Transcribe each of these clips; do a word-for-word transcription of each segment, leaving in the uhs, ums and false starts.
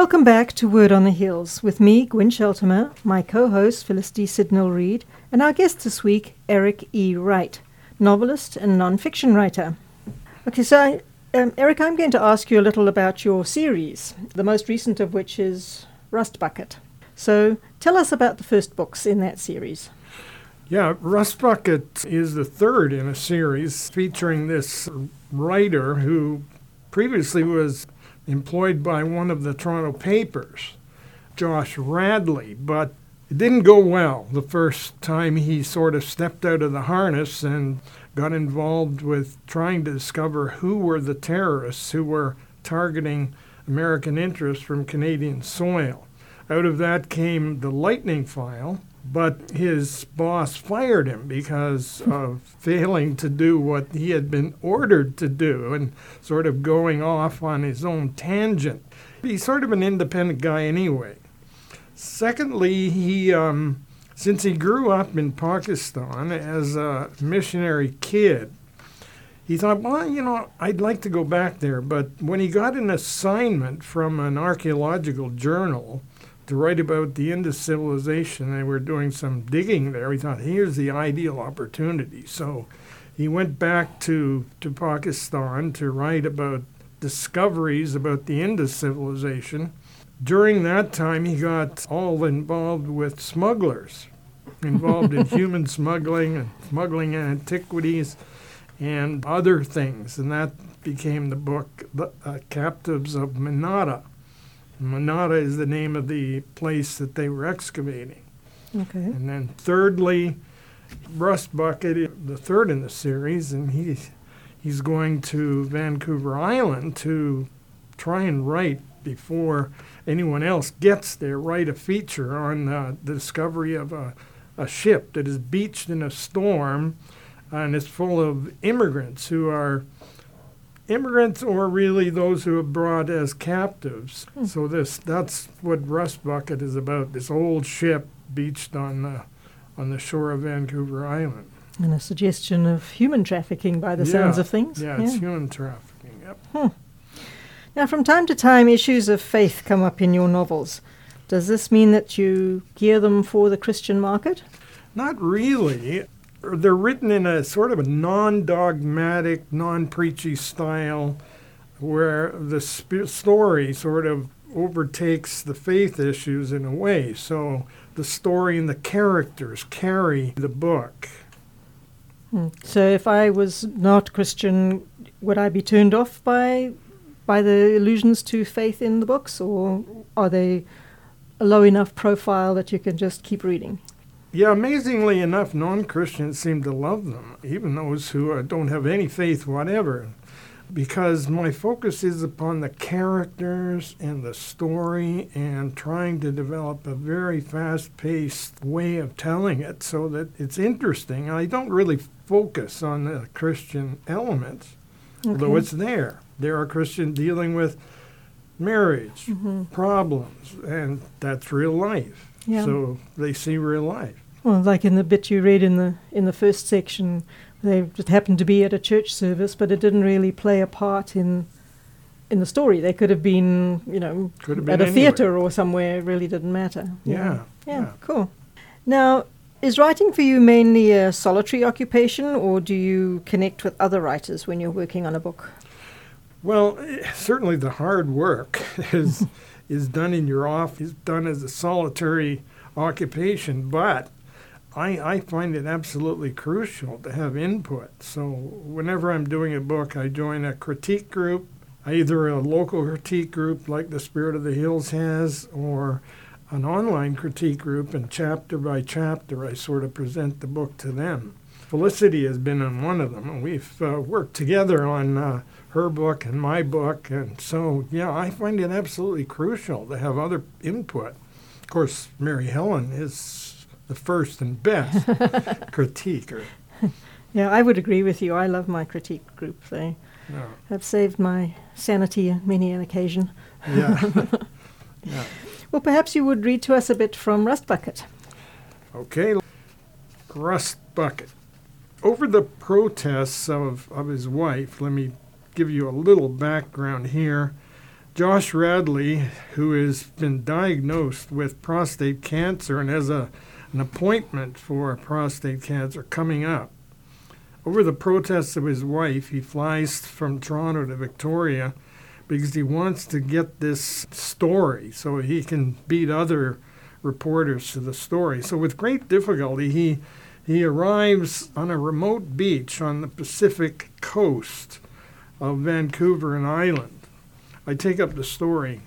Welcome back to Word on the Hills with me, Gwyn Sheltimer, my co-host Phyllis D. Sidnell-Reed, and our guest this week, Eric E. Wright, novelist and non-fiction writer. Okay, so I, um, Eric, I'm going to ask you a little about your series, the most recent of which is Rust Bucket. So tell us about the first books in that series. Yeah, Rust Bucket is the third in a series featuring this writer who previously was employed by one of the Toronto papers, Josh Radley, but it didn't go well the first time he sort of stepped out of the harness and got involved with trying to discover who were the terrorists who were targeting American interests from Canadian soil. Out of that came the Lightning File, but his boss fired him because of failing to do what he had been ordered to do and sort of going off on his own tangent. He's sort of an independent guy anyway. Secondly, he, um, since he grew up in Pakistan as a missionary kid, he thought, well, you know, I'd like to go back there. But when he got an assignment from an archaeological journal to write about the Indus civilization, they were doing some digging there, he thought, here's the ideal opportunity. So he went back to, to Pakistan to write about discoveries about the Indus civilization. During that time, he got all involved with smugglers, involved in human smuggling and smuggling antiquities and other things. And that became the book, The uh, Captives of Manada. Manada is the name of the place that they were excavating. Okay. And then thirdly, Rust Bucket, the third in the series, and he's, he's going to Vancouver Island to try and write, before anyone else gets there, write a feature on uh, the discovery of a, a ship that is beached in a storm and is full of immigrants who are immigrants or really those who are brought as captives. Hmm. So this that's what Rust Bucket is about, this old ship beached on the, on the shore of Vancouver Island. And a suggestion of human trafficking by the yeah. sounds of things. Yeah, it's yeah. human trafficking, yep. Hmm. Now, from time to time, issues of faith come up in your novels. Does this mean that you gear them for the Christian market? Not really. They're written in a sort of a non-dogmatic, non-preachy style where the sp- story sort of overtakes the faith issues in a way. So the story and the characters carry the book. Hmm. So if I was not Christian, would I be turned off by by the allusions to faith in the books, or are they a low enough profile that you can just keep reading? Yeah, amazingly enough, non-Christians seem to love them, even those who uh, don't have any faith whatever, because my focus is upon the characters and the story and trying to develop a very fast-paced way of telling it so that it's interesting. I don't really focus on the Christian elements, okay. although it's there. There are Christians dealing with marriage, mm-hmm. problems, and that's real life. Yeah. So they see real life. Well, like in the bit you read in the in the first section, they just happened to be at a church service, but it didn't really play a part in in the story. They could have been, you know, could have been at a anywhere. theatre or somewhere. It really didn't matter. Yeah. Yeah. yeah. yeah. Cool. Now, is writing for you mainly a solitary occupation, or do you connect with other writers when you're working on a book? Well, certainly the hard work is is done in your office, is done as a solitary occupation, but I, I find it absolutely crucial to have input. So whenever I'm doing a book, I join a critique group, either a local critique group like the Spirit of the Hills has, or an online critique group, and chapter by chapter I sort of present the book to them. Felicity has been on one of them, and we've uh, worked together on uh, her book and my book, and so, yeah, I find it absolutely crucial to have other input. Of course, Mary Helen is the first and best critiquer. Yeah, I would agree with you. I love my critique group. They yeah. have saved my sanity on many an occasion. Yeah. yeah. Well, perhaps you would read to us a bit from Rust Bucket. Okay. Rust Bucket. Over the protests of, of his wife, let me give you a little background here. Josh Radley, who has been diagnosed with prostate cancer and has a, an appointment for prostate cancer coming up. Over the protests of his wife, he flies from Toronto to Victoria because he wants to get this story so he can beat other reporters to the story. So with great difficulty, he he arrives on a remote beach on the Pacific coast of Vancouver Island. I take up the story.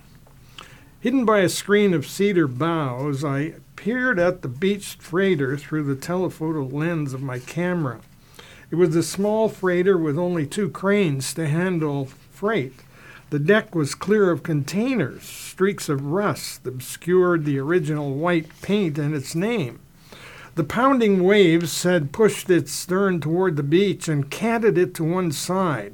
Hidden by a screen of cedar boughs, I peered at the beached freighter through the telephoto lens of my camera. It was a small freighter with only two cranes to handle freight. The deck was clear of containers. Streaks of rust obscured the original white paint and its name. The pounding waves had pushed its stern toward the beach and canted it to one side.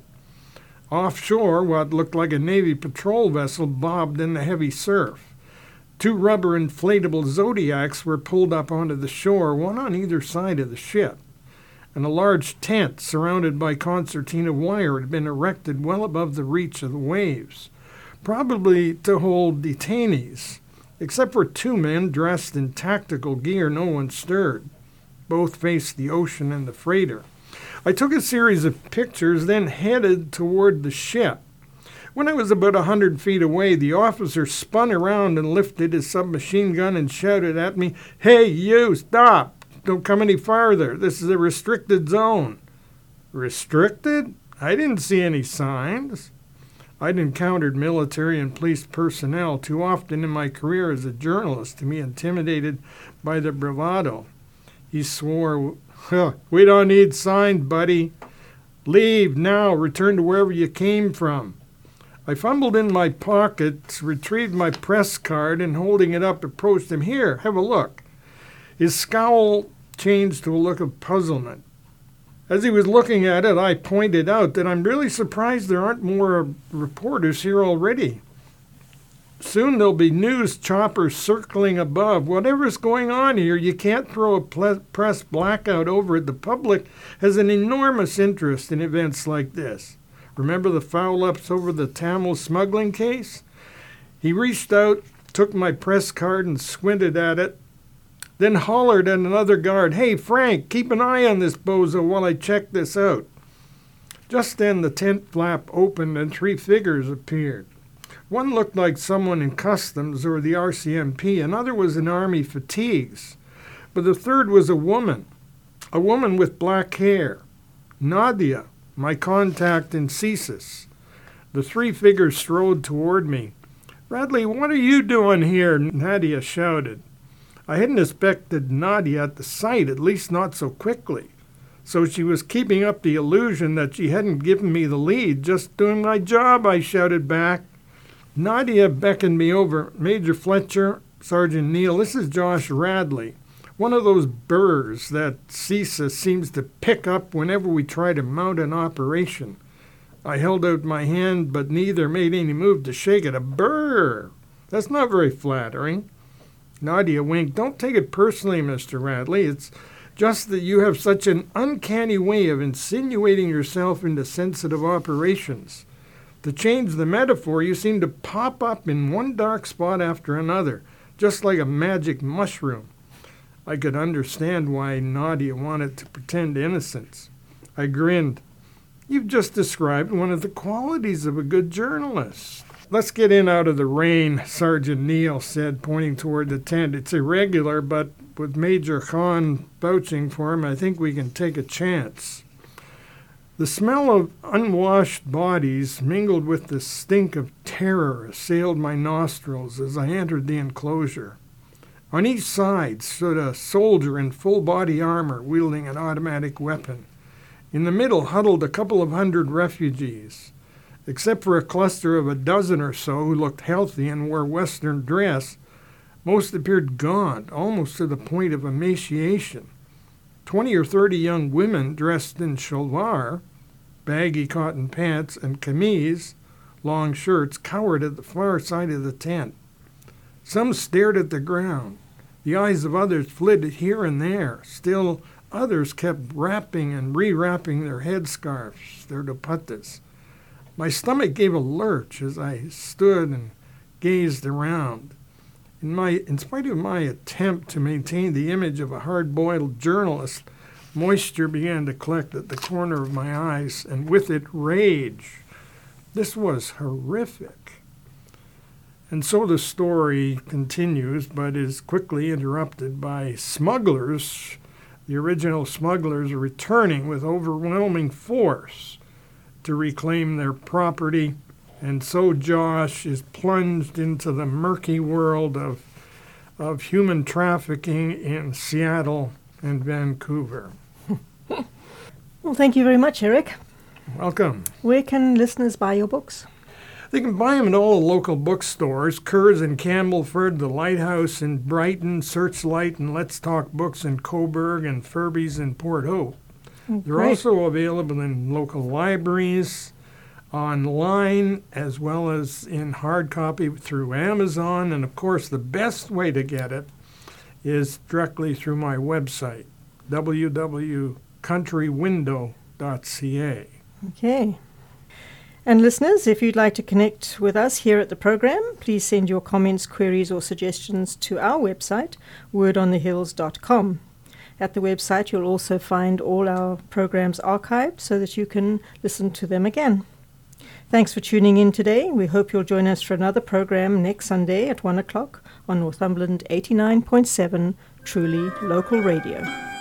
Offshore, what looked like a Navy patrol vessel bobbed in the heavy surf. Two rubber inflatable Zodiacs were pulled up onto the shore, one on either side of the ship. And a large tent surrounded by concertina wire had been erected well above the reach of the waves, probably to hold detainees. Except for two men dressed in tactical gear, no one stirred. Both faced the ocean and the freighter. I took a series of pictures, then headed toward the ship. When I was about a hundred feet away, the officer spun around and lifted his submachine gun and shouted at me, "Hey, you, stop! Don't come any farther. This is a restricted zone." Restricted? I didn't see any signs. I'd encountered military and police personnel too often in my career as a journalist to be intimidated by their bravado. He swore, huh, "We don't need signs, buddy. Leave now. Return to wherever you came from." I fumbled in my pockets, retrieved my press card, and holding it up, approached him. "Here, have a look." His scowl changed to a look of puzzlement. As he was looking at it, I pointed out that I'm really surprised there aren't more reporters here already. Soon there'll be news choppers circling above. Whatever's going on here, you can't throw a ple- press blackout over it. The public has an enormous interest in events like this. Remember the foul-ups over the Tamil smuggling case? He reached out, took my press card and squinted at it, then hollered at another guard, "Hey, Frank, keep an eye on this bozo while I check this out." Just then the tent flap opened and three figures appeared. One looked like someone in customs or the R C M P, another was in army fatigues, but the third was a woman, a woman with black hair. Nadia, my contact in C S I S. The three figures strode toward me. "Radley, what are you doing here?" Nadia shouted. I hadn't expected Nadia at the sight, at least not so quickly. So she was keeping up the illusion that she hadn't given me the lead. "Just doing my job," I shouted back. Nadia beckoned me over. "Major Fletcher, Sergeant Neil, this is Josh Radley, one of those burrs that C S I S seems to pick up whenever we try to mount an operation." I held out my hand, but neither made any move to shake it. "A burr? That's not very flattering." Nadia winked. "Don't take it personally, Mister Radley. It's just that you have such an uncanny way of insinuating yourself into sensitive operations. To change the metaphor, you seem to pop up in one dark spot after another, just like a magic mushroom." I could understand why Nadia wanted to pretend innocence. I grinned. "You've just described one of the qualities of a good journalist." "Let's get in out of the rain," Sergeant Neil said, pointing toward the tent. "It's irregular, but with Major Khan vouching for him, I think we can take a chance." The smell of unwashed bodies mingled with the stink of terror assailed my nostrils as I entered the enclosure. On each side stood a soldier in full body armor wielding an automatic weapon. In the middle huddled a couple of hundred refugees. Except for a cluster of a dozen or so who looked healthy and wore Western dress, most appeared gaunt, almost to the point of emaciation. Twenty or thirty young women dressed in shalwar, baggy cotton pants, and kameez, long shirts, cowered at the far side of the tent. Some stared at the ground. The eyes of others flitted here and there. Still others kept wrapping and re-wrapping their headscarves, their dupattas. My stomach gave a lurch as I stood and gazed around. In, my, in spite of my attempt to maintain the image of a hard-boiled journalist, moisture began to collect at the corner of my eyes, and with it, rage. This was horrific. And so the story continues, but is quickly interrupted by smugglers. The original smugglers are returning with overwhelming force to reclaim their property, and so Josh is plunged into the murky world of, of human trafficking in Seattle and Vancouver. Well, thank you very much, Eric. Welcome. Where can listeners buy your books? They can buy them at all the local bookstores, Kerr's in Campbellford, the Lighthouse in Brighton, Searchlight and Let's Talk Books in Coburg, and Furby's in Port Hope. Oh, They're great. also available in local libraries, online, as well as in hard copy through Amazon. And, of course, the best way to get it is directly through my website, w w w dot country window dot c a. Okay. And listeners, if you'd like to connect with us here at the program, please send your comments, queries, or suggestions to our website, word on the hills dot com. At the website, you'll also find all our programs archived so that you can listen to them again. Thanks for tuning in today. We hope you'll join us for another program next Sunday at one o'clock on Northumberland eighty-nine point seven, Truly Local Radio.